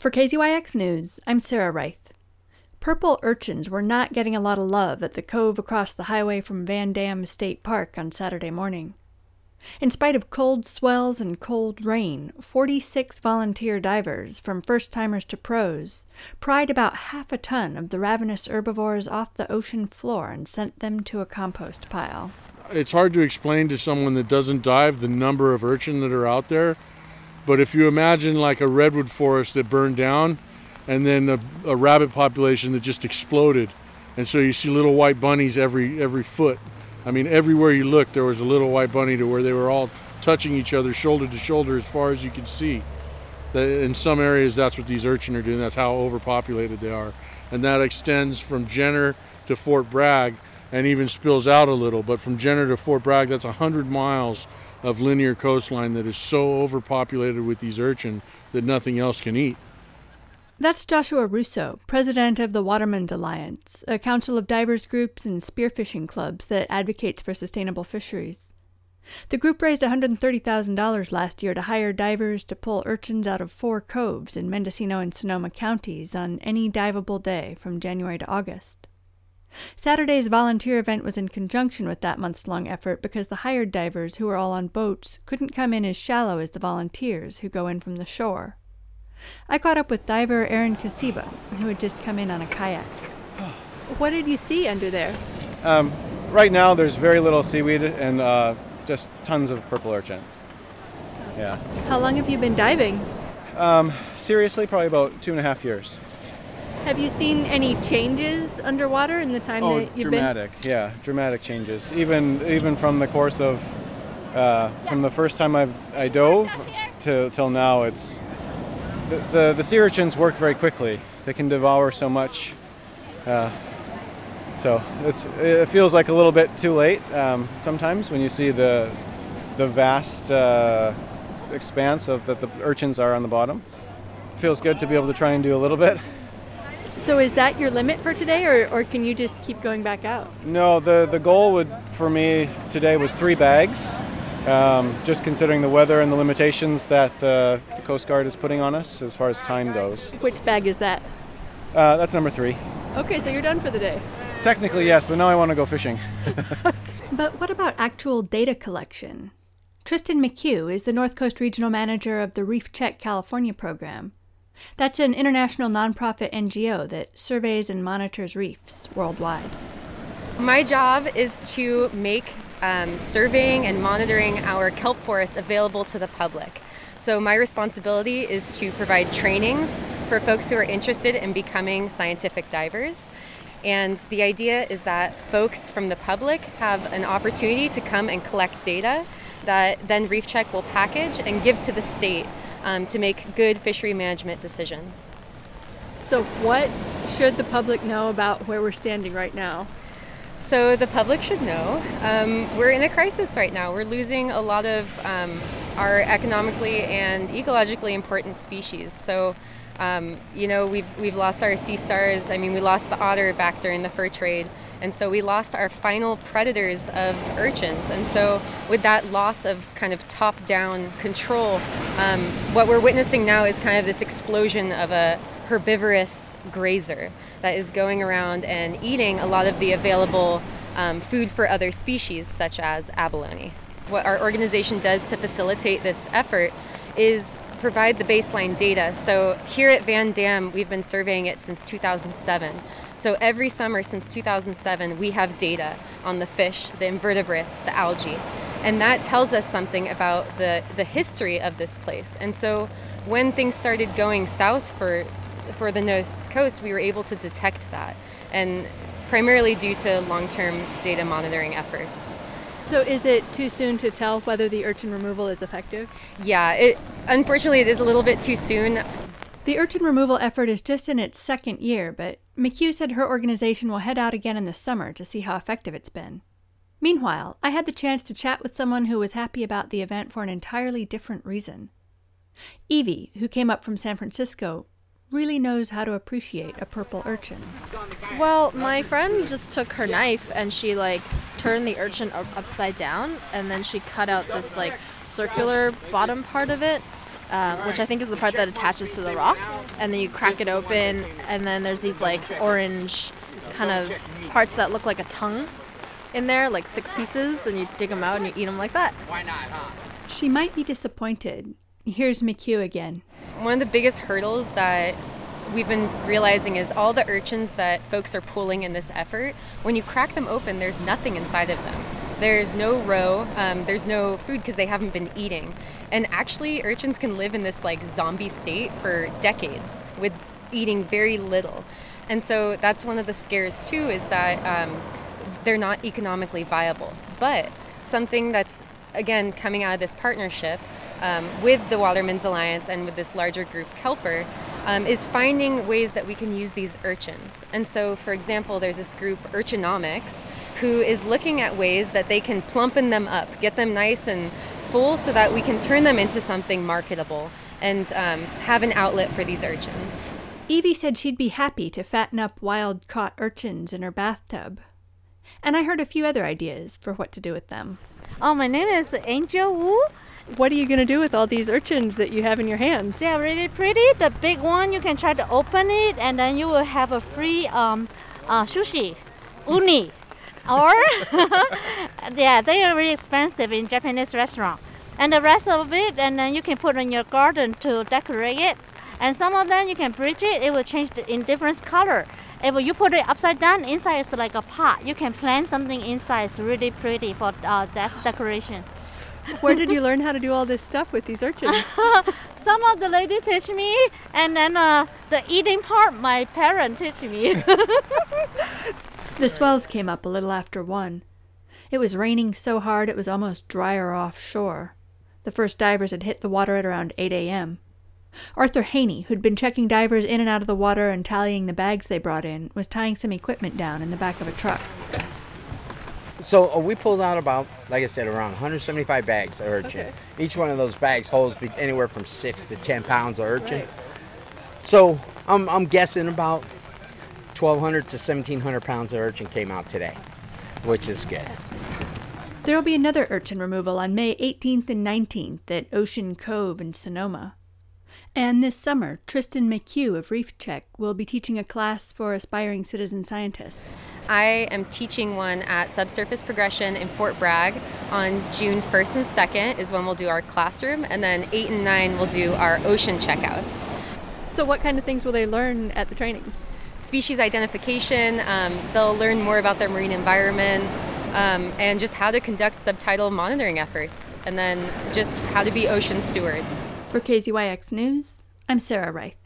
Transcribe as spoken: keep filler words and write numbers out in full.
For K Z Y X News, I'm Sarah Reith. Purple urchins were not getting a lot of love at the cove across the highway from Van Dam State Park on Saturday morning. In spite of cold swells and cold rain, forty-six volunteer divers, from first-timers to pros, pried about half a ton of the ravenous herbivores off the ocean floor and sent them to a compost pile. It's hard to explain to someone that doesn't dive the number of urchin that are out there, but if you imagine like a redwood forest that burned down and then a, a rabbit population that just exploded, and so you see little white bunnies every every foot. I mean, everywhere you look, there was a little white bunny to where they were all touching each other shoulder to shoulder as far as you could see. In some areas, that's what these urchin are doing. That's how overpopulated they are. And that extends from Jenner to Fort Bragg and even spills out a little. But from Jenner to Fort Bragg, that's one hundred miles of linear coastline that is so overpopulated with these urchin that nothing else can eat. That's Joshua Russo, president of the Watermen's Alliance, a council of divers groups and spearfishing clubs that advocates for sustainable fisheries. The group raised one hundred thirty thousand dollars last year to hire divers to pull urchins out of four coves in Mendocino and Sonoma counties on any diveable day from January to August. Saturday's volunteer event was in conjunction with that months-long effort because the hired divers, who were all on boats, couldn't come in as shallow as the volunteers who go in from the shore. I caught up with diver Aaron Kasiba, who had just come in on a kayak. What did you see under there? Um, right now there's very little seaweed and uh, just tons of purple urchins. Yeah. How long have you been diving? Um, seriously, probably about two and a half years. Have you seen any changes underwater in the time oh, that you've dramatic, been? Yeah, dramatic changes. Even even from the course of, uh, from the first time I've, I dove to, till now, it's The, the, the sea urchins work very quickly. They can devour so much. Uh, so it's, it feels like a little bit too late um, sometimes when you see the, the vast uh, expanse of that the urchins are on the bottom. It feels good to be able to try and do a little bit. So is that your limit for today, or, or can you just keep going back out? No, the, the goal would for me today was three bags. Um, just considering the weather and the limitations that the, the Coast Guard is putting on us as far as time goes. Which bag is that? Uh, that's number three. Okay, so you're done for the day. Technically, yes, but now I want to go fishing. But what about actual data collection? Tristan McHugh is the North Coast Regional Manager of the Reef Check California program. That's an international nonprofit N G O that surveys and monitors reefs worldwide. My job is to make Um, surveying and monitoring our kelp forests available to the public. So my responsibility is to provide trainings for folks who are interested in becoming scientific divers. And the idea is that folks from the public have an opportunity to come and collect data that then Reef Check will package and give to the state um, to make good fishery management decisions. So what should the public know about where we're standing right now? So the public should know um, we're in a crisis right now. We're losing a lot of um, our economically and ecologically important species. So, um, you know, we've we've lost our sea stars. I mean, we lost the otter back during the fur trade, and so we lost our final predators of urchins. And so, with that loss of kind of top-down control, um, what we're witnessing now is kind of this explosion of a herbivorous grazer that is going around and eating a lot of the available um, food for other species, such as abalone. What our organization does to facilitate this effort is provide the baseline data. So here at Van Dam, we've been surveying it since two thousand seven. So every summer since two thousand seven, we have data on the fish, the invertebrates, the algae. And that tells us something about the, the history of this place. And so when things started going south for for the North Coast, we were able to detect that, and primarily due to long-term data monitoring efforts. So is it too soon to tell whether the urchin removal is effective? Yeah, it, unfortunately it is a little bit too soon. The urchin removal effort is just in its second year, but McHugh said her organization will head out again in the summer to see how effective it's been. Meanwhile, I had the chance to chat with someone who was happy about the event for an entirely different reason. Evie, who came up from San Francisco, really knows how to appreciate a purple urchin. Well, my friend just took her knife and she like turned the urchin up- upside down and then she cut out this like circular bottom part of it uh, which I think is the part that attaches to the rock. And then you crack it open, and then there's these like orange kind of parts that look like a tongue in there, like six pieces, and you dig them out and you eat them like that. She might be disappointed. Here's McHugh again. One of the biggest hurdles that we've been realizing is all the urchins that folks are pulling in this effort. When you crack them open, there's nothing inside of them. There's no roe, um, there's no food because they haven't been eating. And actually, urchins can live in this like zombie state for decades with eating very little. And so that's one of the scares too, is that um, they're not economically viable. But something that's, again, coming out of this partnership um, with the Watermen's Alliance and with this larger group, Kelper, um, is finding ways that we can use these urchins. And so, for example, there's this group, Urchinomics, who is looking at ways that they can plumpen them up, get them nice and full so that we can turn them into something marketable and um, have an outlet for these urchins. Evie said she'd be happy to fatten up wild-caught urchins in her bathtub. And I heard a few other ideas for what to do with them. Oh, my name is Angel Wu. What are you going to do with all these urchins that you have in your hands? They are really pretty. The big one, you can try to open it, and then you will have a free um, uh, sushi, uni. Or, yeah, they are really expensive in Japanese restaurant. And the rest of it, and then you can put in your garden to decorate it. And some of them, you can bleach it. It will change in different color. If you put it upside down, inside it's like a pot. You can plant something inside. It's really pretty for uh, that decoration. Where did you learn how to do all this stuff with these urchins? Some of the lady teach me, and then uh, the eating part, my parents teach me. The swells came up a little after one. It was raining so hard it was almost drier offshore. The first divers had hit the water at around eight a.m. Arthur Haney, who'd been checking divers in and out of the water and tallying the bags they brought in, was tying some equipment down in the back of a truck. So uh, we pulled out about, like I said, around one hundred seventy-five bags of urchin. Okay. Each one of those bags holds anywhere from six to ten pounds of urchin. Right. So I'm, I'm guessing about twelve hundred to seventeen hundred pounds of urchin came out today, which is good. There will be another urchin removal on May eighteenth and nineteenth at Ocean Cove in Sonoma. And this summer, Tristan McHugh of Reef Check will be teaching a class for aspiring citizen scientists. I am teaching one at Subsurface Progression in Fort Bragg on June first and second is when we'll do our classroom, and then eight and nine we'll do our ocean checkouts. So what kind of things will they learn at the trainings? Species identification, um, they'll learn more about their marine environment, um, and just how to conduct subtidal monitoring efforts, and then just how to be ocean stewards. For K Z Y X News, I'm Sarah Reith.